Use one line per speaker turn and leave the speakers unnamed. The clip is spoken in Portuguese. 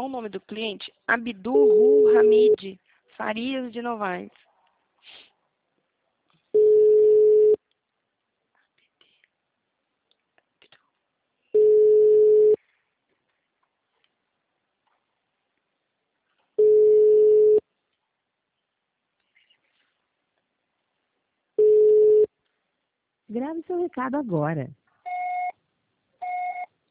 o nome do cliente, Abdul Hamid Farias de Novaes.
Grave seu recado agora.